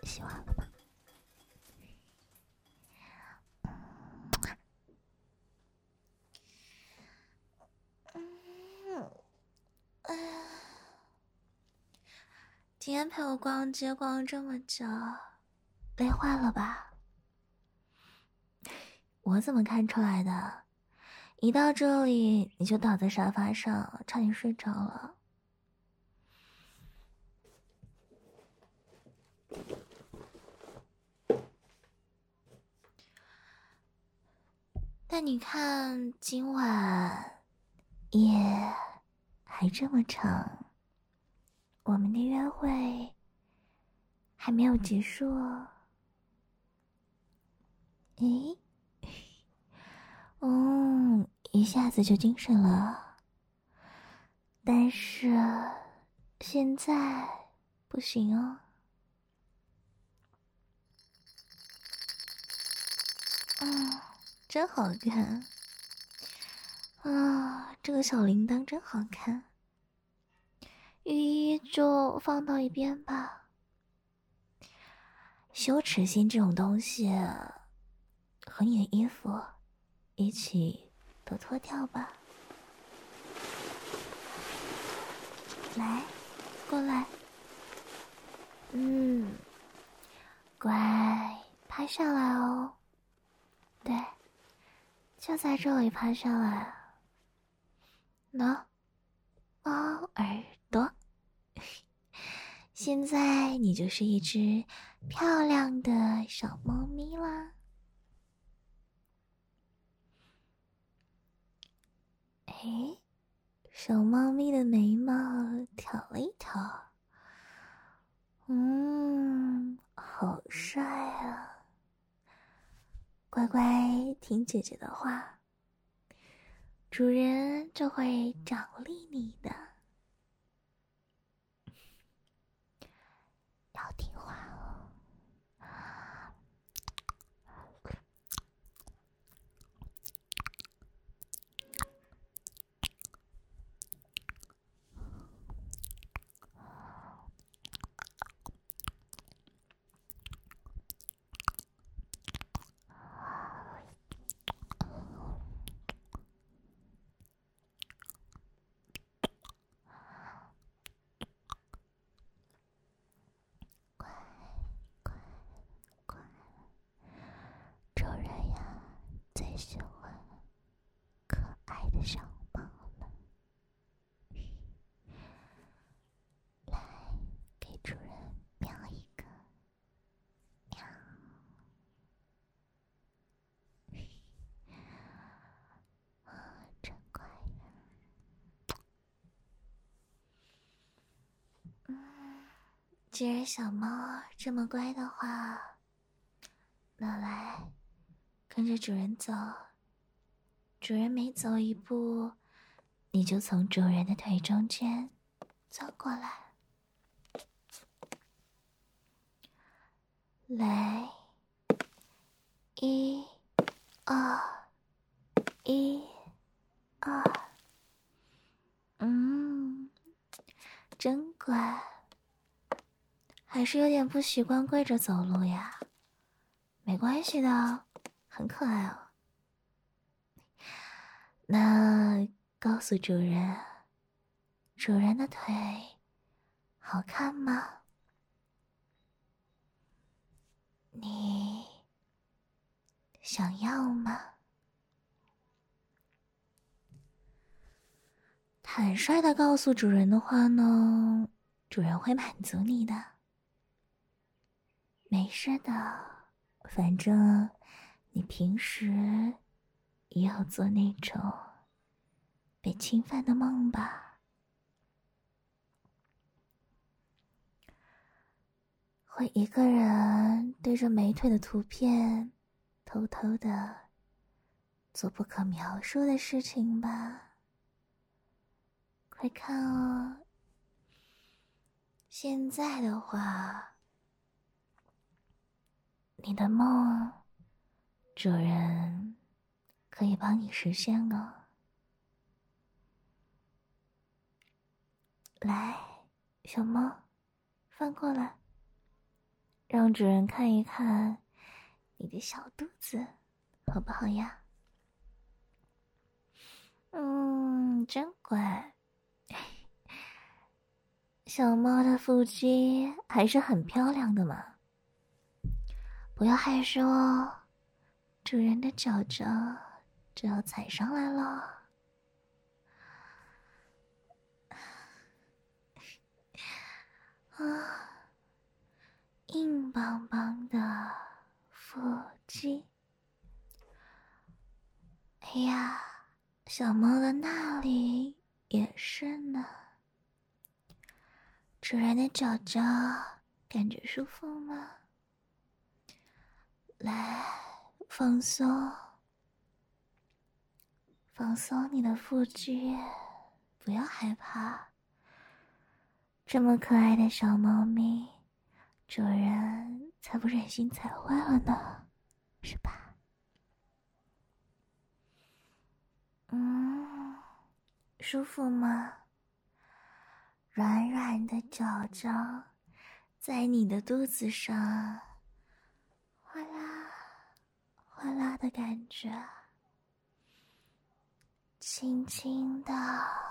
洗完了吗？今天陪我逛街逛了这么久，累坏了吧？我怎么看出来的？一到这里你就倒在沙发上，差点睡着了。但你看，今晚夜还这么长，我们的约会还没有结束哦。诶，一下子就精神了，但是现在不行哦。真好看啊！这个小铃铛真好看，雨衣就放到一边吧。羞耻心这种东西，和你的衣服一起都脱掉吧。来，过来。乖，趴下来哦。对，就在这里趴下来。喏，耳朵。现在你就是一只漂亮的小猫咪啦。诶，小猫咪的眉毛挑了一挑，好帅啊！乖乖听姐姐的话，主人就会奖励你的。要听话哦。主人呀，最喜欢可爱的小猫了。来，给主人喵一个，喵。真乖呀。既然小猫这么乖的话，那来跟着主人走。主人每走一步，你就从主人的腿中间走过来。来，一、二，一、二，真乖。还是有点不习惯跪着走路呀，没关系的，很可爱哦。那告诉主人，主人的腿好看吗？你想要吗？坦率的告诉主人的话呢，主人会满足你的。没事的，反正你平时也要做那种被侵犯的梦吧。会一个人对着美腿的图片偷偷的做不可描述的事情吧。快看哦，现在的话，你的梦主人可以帮你实现哦。来，小猫，翻过来。 让主人看一看你的小肚子，好不好呀？真乖。小猫的腹肌还是很漂亮的嘛，不要害羞哦。主人的脚脚就要踩上来了。啊，硬邦邦的腹肌。哎呀，小猫的那里也是呢。主人的脚脚感觉舒服吗？来，放松，放松你的腹肌，不要害怕。这么可爱的小猫咪，主人才不忍心踩坏了呢，是吧？舒服吗？软软的脚脚在你的肚子上哗啦哗啦的感觉，轻轻的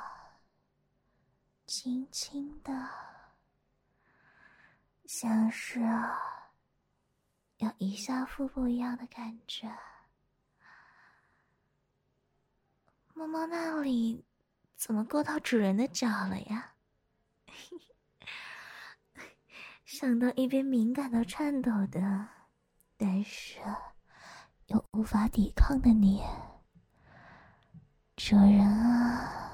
轻轻的，像是要移下腹部一样的感觉。猫猫那里怎么够到主人的脚了呀？想到一边敏感到颤抖的，但是又无法抵抗的你，主人啊，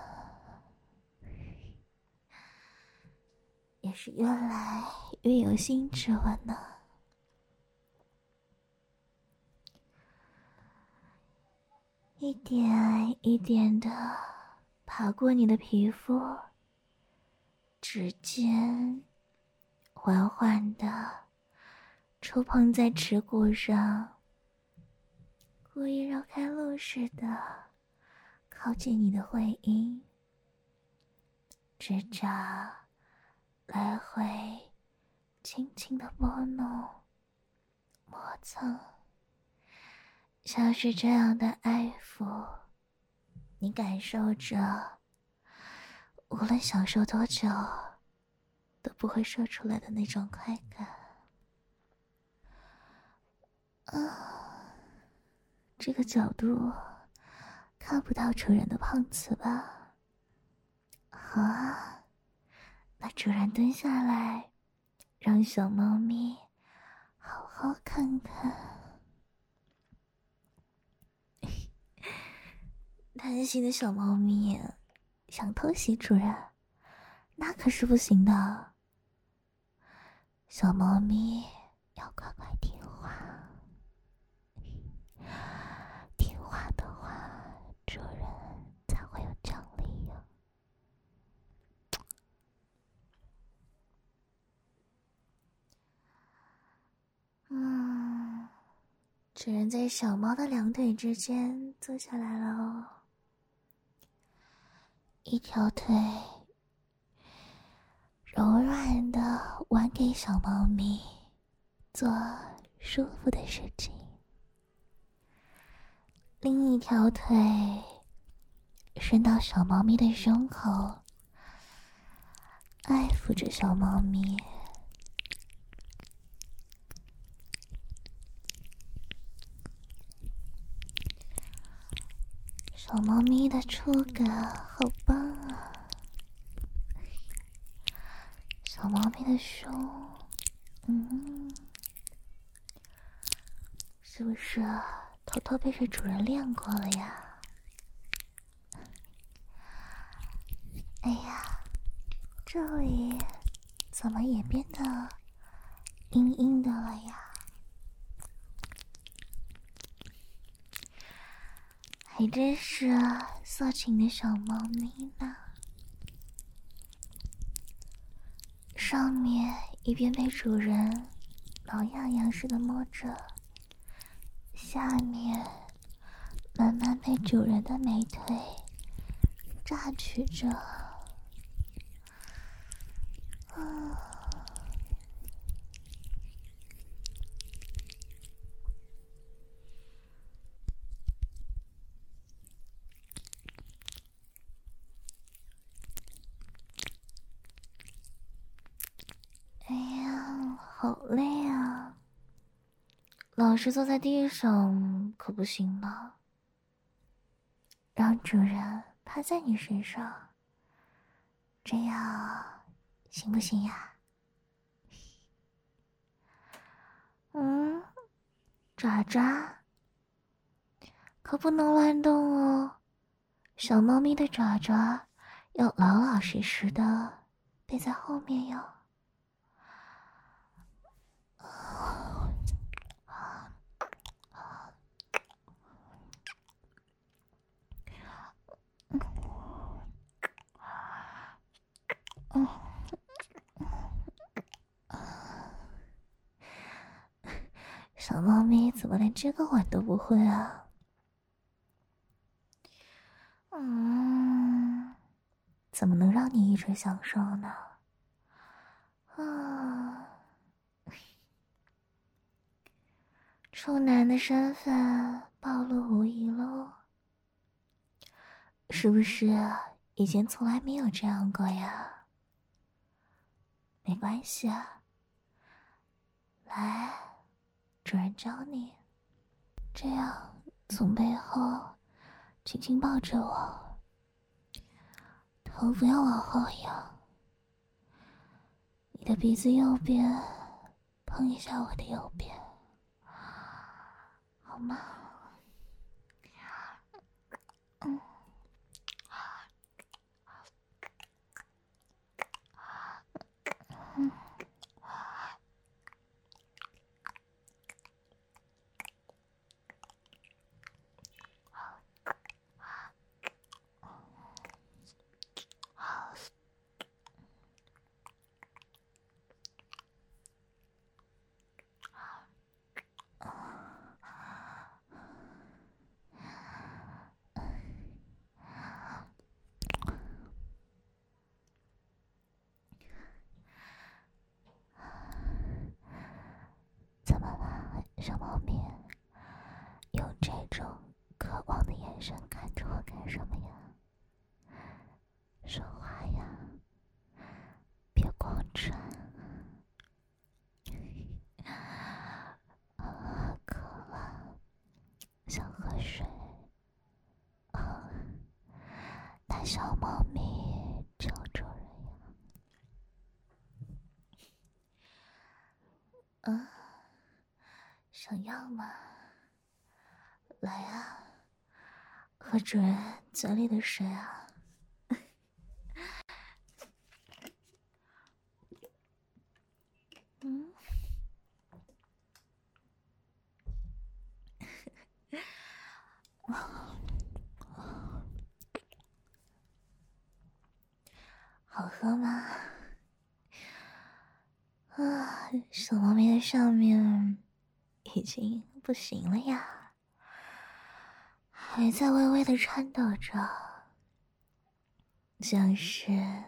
也是越来越有兴致了呢。一点一点的爬过你的皮肤，指尖缓缓的触碰在耻骨上，故意绕开路似的靠近你的会阴，指甲来回轻轻的拨弄磨蹭，像是这样的爱抚，你感受着无论享受多久都不会射出来的那种快感。这个角度看不到主人的胖子吧？好啊，那主人蹲下来，让小猫咪好好看看。贪心的小猫咪想偷袭主人，那可是不行的。小猫咪要乖乖听话，听话的话，主人才会有奖励呀。主人在小猫的两腿之间坐下来了哦，一条腿柔软的挽给小猫咪做舒服的事情，另一条腿伸到小猫咪的胸口，爱抚着小猫咪。小猫咪的触感好棒啊！小猫咪的胸，是不是偷偷被这主人练过了呀？哎呀，这里怎么也变得硬硬的了呀？还真是色情的小猫咪呢。上面一边被主人挠痒痒似的摸着，下面慢慢被主人的美腿榨取着。 好累啊，老是坐在地上可不行了。让主人趴在你身上，这样行不行呀？爪爪可不能乱动哦，小猫咪的爪爪要老老实实的背在后面哟。小猫咪怎么连这个吻都不会啊？怎么能让你一直享受呢？处男的身份暴露无遗喽，是不是以前从来没有这样过呀？没关系啊，来，主人教你，这样从背后轻轻抱着我，头不要往后仰，你的鼻子右边碰一下我的右边，好吗？怎么了，小猫咪？用这种渴望的眼神看着我干什么呀？说话呀，别光转。渴了，想喝水。大小猫咪求主人呀！想要吗？来啊，喝主人嘴里的水啊！好喝吗？小猫咪的上面已经不行了呀，还在微微的颤抖着，像是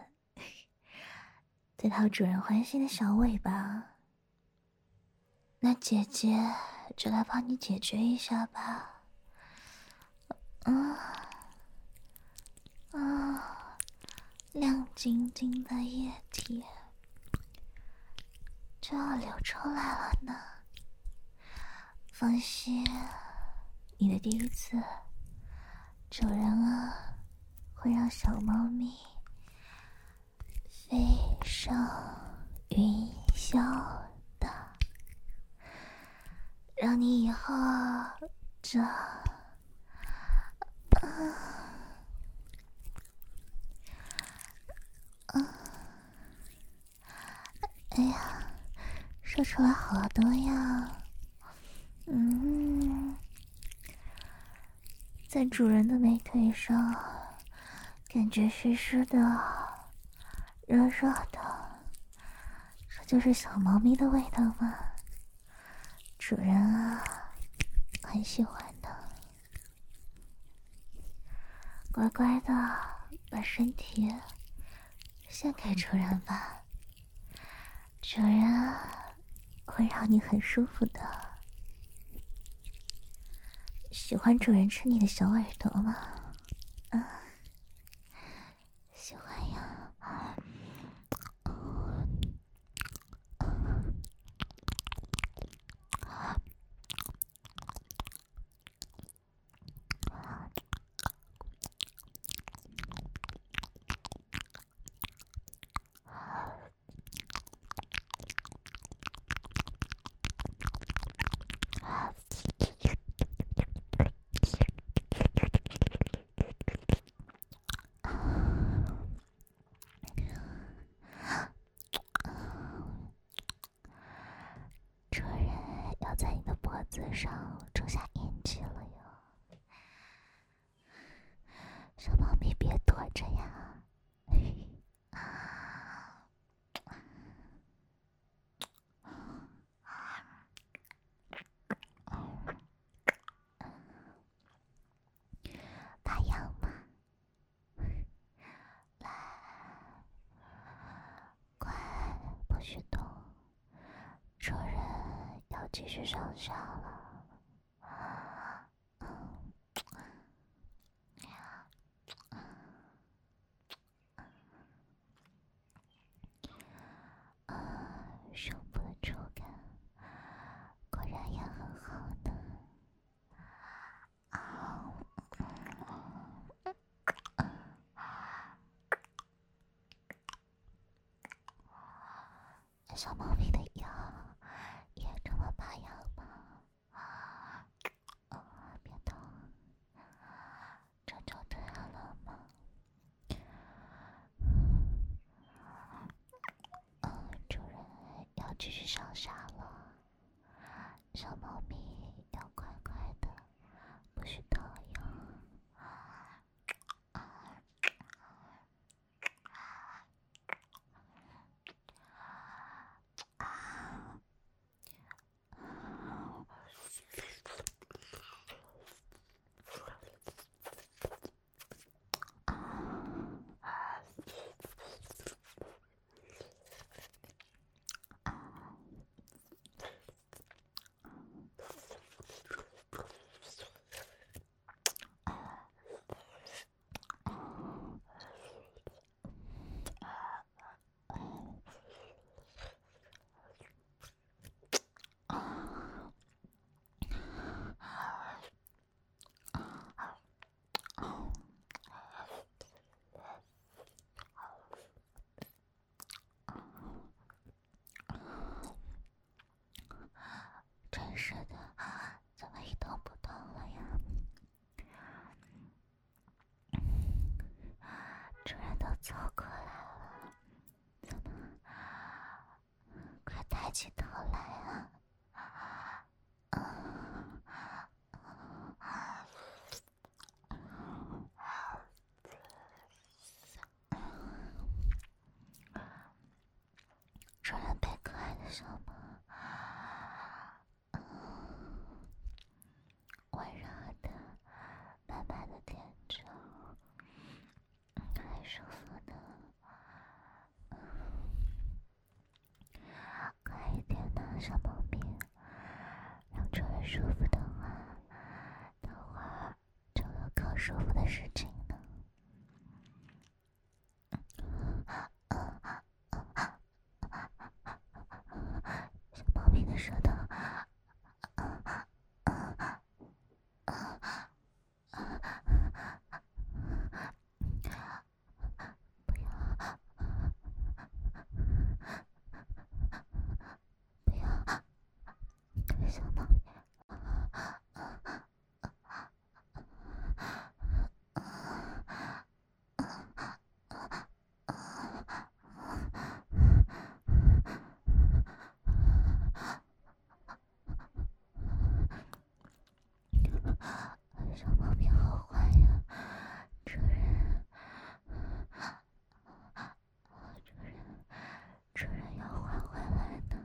在讨主人欢心的小尾巴。那姐姐就来帮你解决一下吧。亮晶晶的液体就要流出来了呢。放心，你的第一次，主人啊会让小猫咪飞上云霄的，让你以后这哎呀，说出来好多呀。在主人的美腿上，感觉湿湿的、热热的，这就是小猫咪的味道吗？主人啊，很喜欢的。乖乖的把身体献给主人吧，主人会让你很舒服的。喜欢主人吃你的小耳朵吗？喜欢呀。 主人要在你的脖子上种下印记了哟。小猫咪别躲着呀。怕痒吗？来，快，不许动，主人要继续上下了。胸部的触感果然也很好呢。小猫咪的腰也这么怕痒吗？别动，这就对了吗？主人要继续上下了，小猫咪要乖乖的，不许挠痒。真是的，怎么一动不动了呀？主人都走过来了，怎么？快抬起头来啊！主人被可爱的小猫温柔的、慢慢的舔着，还舒服呢。快一点呢，小猫咪，让主人舒服的话，等会儿就有更舒服的事情呢。小猫咪的舌头小猫咪小猫咪好坏呀，主人，主人要还回来呢。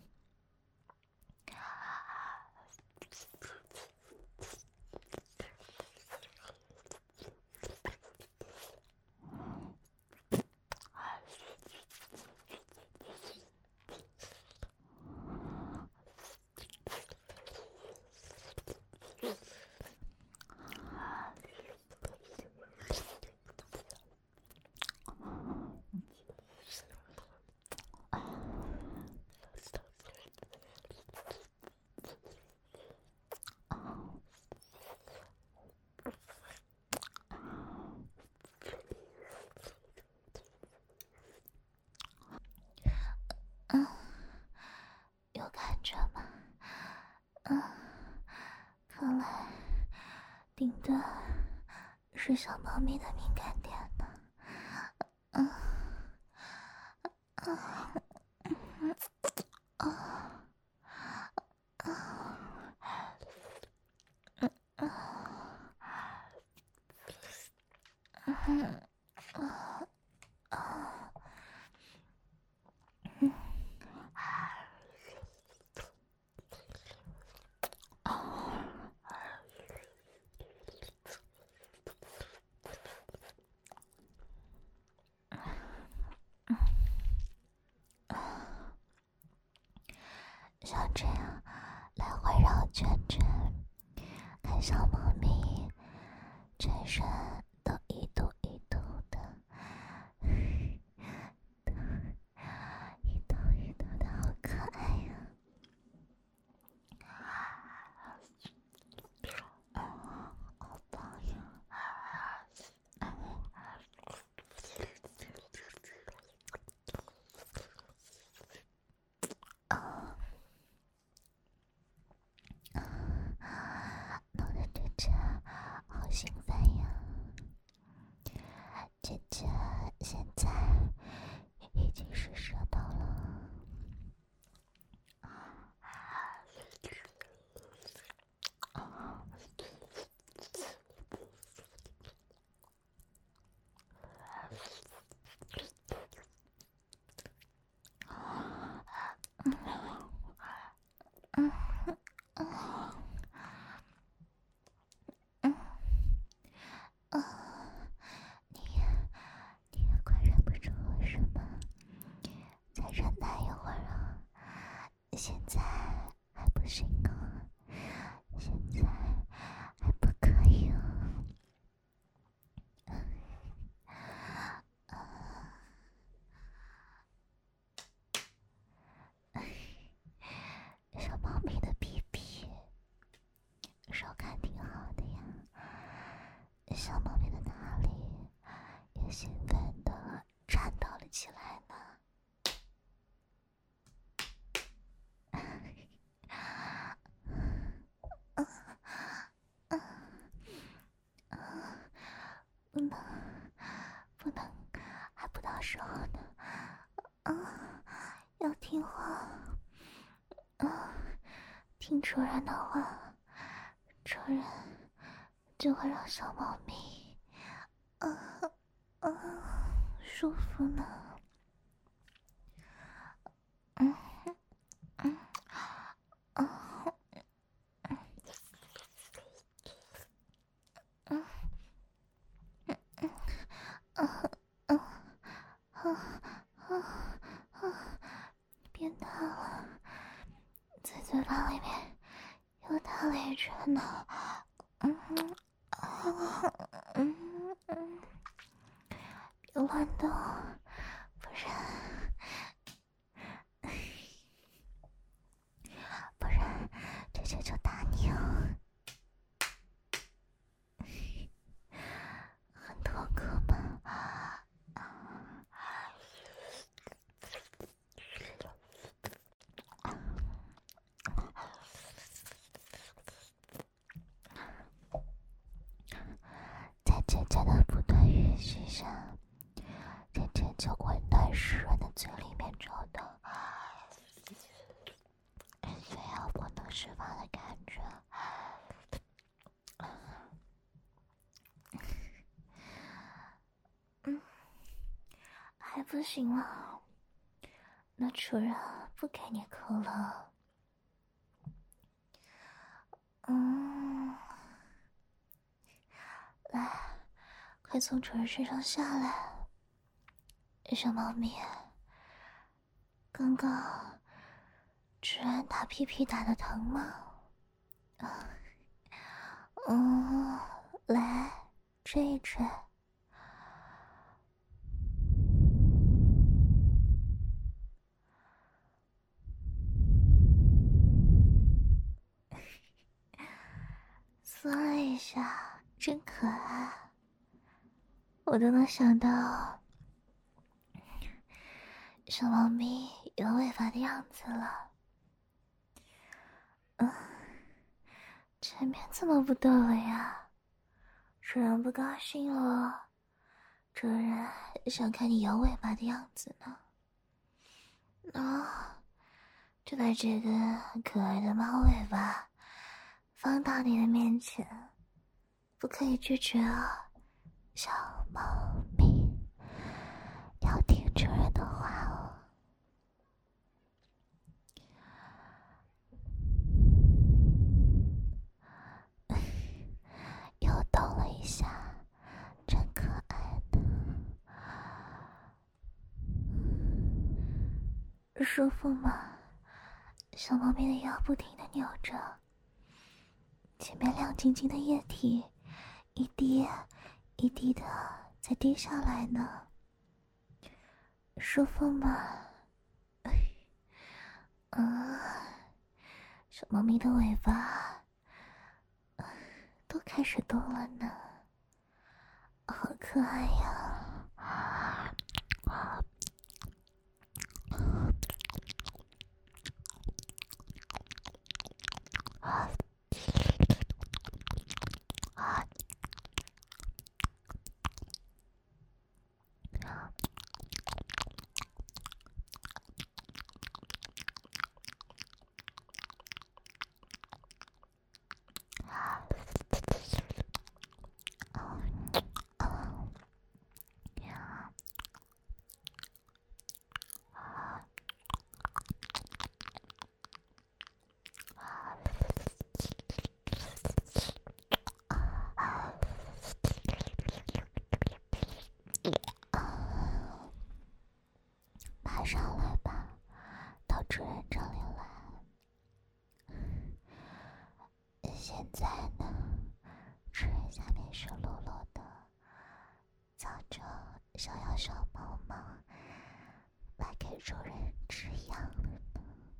有感觉吗？看来顶的是小猫咪的敏感点呢。 圈圈，看小猫咪全身都一嘟一嘟的，一嘟一嘟的，好可爱呀！好棒呀！弄得姐姐好兴奋呀！姐姐现在已经是射到了。你也快忍不住了是吗？再忍耐一会儿啊！现在还不行啊，现在还不可以啊。小猫咪的屁屁手感挺好的呀，小猫咪的哪里也兴奋地颤抖了起来呢。不能，还不到时候呢。要听话。听主人的话，主人就会让小猫咪舒服呢。变大了，在嘴巴里面又大了一圈呢。别乱动，不然姐姐就打你哦。很痛苦吗？在姐姐的不断允许下，姐姐就温暖湿润的嘴里面找到需要不能释放的感觉。还不行吗？那主人不给你抠了。来，快从主人身上下来。小猫咪，刚刚主人打屁屁打的疼吗？来追一追。嗦了一下，真可爱。我都能想到小猫咪有尾巴的样子了。前面怎么不动了呀？主人不高兴了，主人想看你摇尾巴的样子呢。就把这个可爱的猫尾巴放到你的面前，不可以拒绝啊，小猫咪，要听主人的话哦。又动了一下，真可爱的。舒服吗？小猫咪的腰不停地扭着， 前面亮晶晶的液体一滴一滴的在滴下来呢，舒服吗？小猫咪的尾巴都开始动了呢，好可爱呀！爬上来吧，到主人这里来。现在呢，主人下面湿漉漉的，早就想要小猫猫来给主人吃药了呢。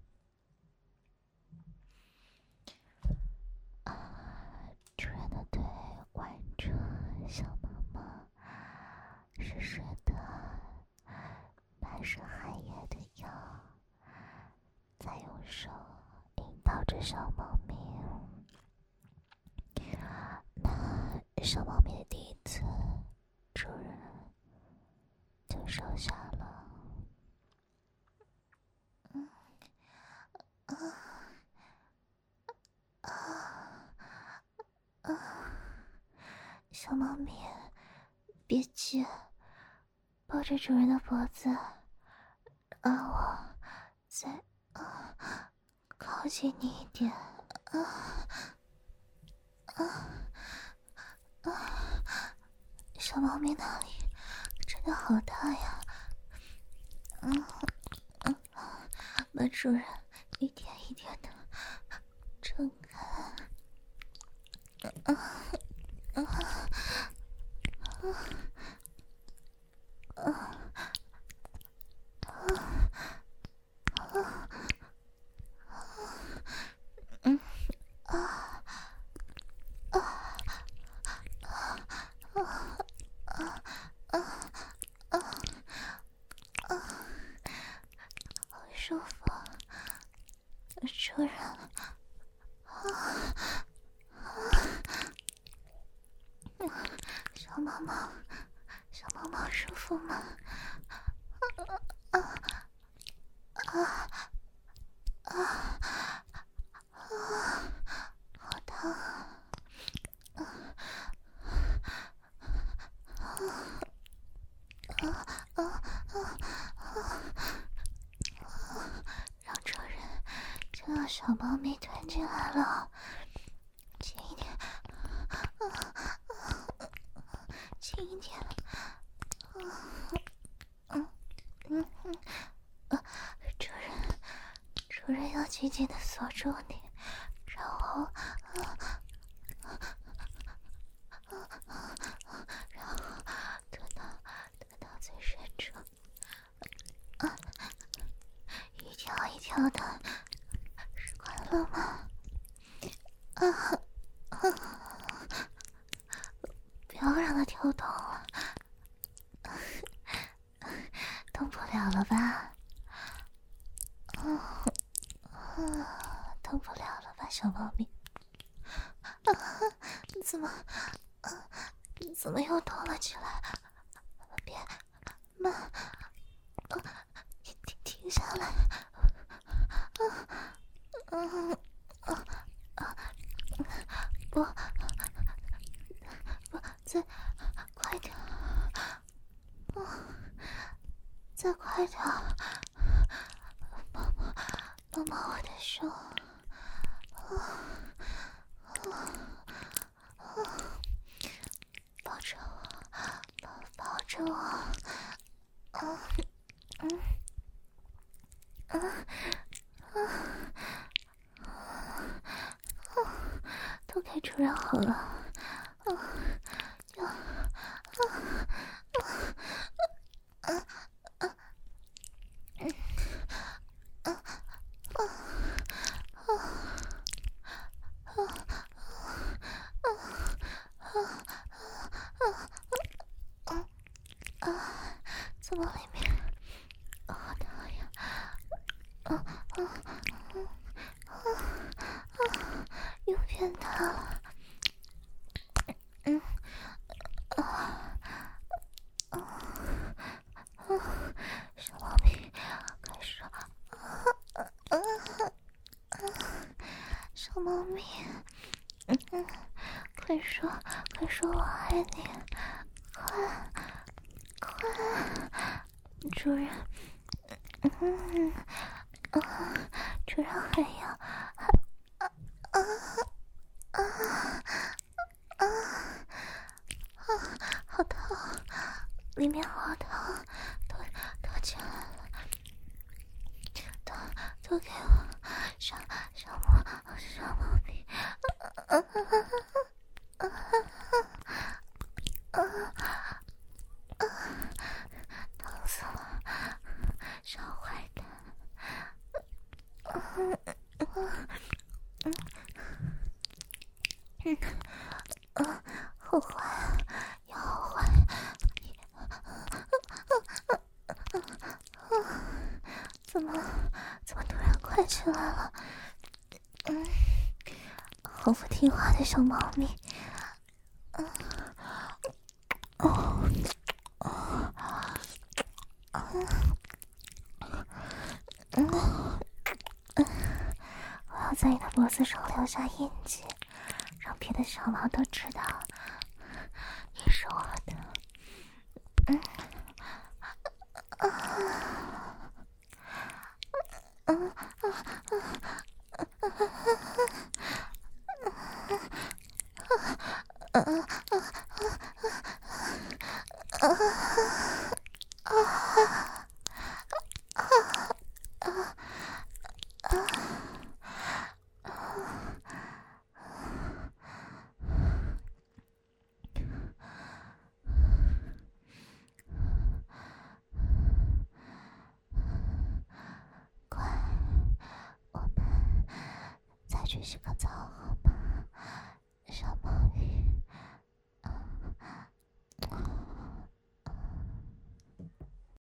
主人的腿挽着小猫猫，湿湿的，满是汗液的药，再用手引导着小猫咪。那小猫咪的第一次，主人就收下了。小猫咪，别急，抱着主人的脖子，让我再靠近你一点。小猫咪那里真的好大呀！把主人一点一点的撑开。好舒服，主人。小猫猫，小猫猫舒服吗？好烫让主人就让小猫咪吞进来了，轻一点，轻一点。主人要紧紧的锁住你，然后得到最深处，一条一条的，是快乐吗？不要让它跳动了，动不了了吧？动不了了吧，小猫咪？怎么又动了起来？别，慢，停下来！不，再快点！再快点！摸摸我的胸。抱着我，抱着我， 主人好了，怎么里面好大呀？又变大了。小猫咪，快说！小猫咪，快说，快说我爱你，快，主人，主人还要，好疼，里面好疼，都进来了，都给我小猫咪，疼死了，小坏蛋，好坏啊，要好坏，怎么突然快起来了？好不听话的小猫咪，我要在你的脖子上留下印记，让别的小猫都知道你是我的。快，我们再去洗个澡好吗？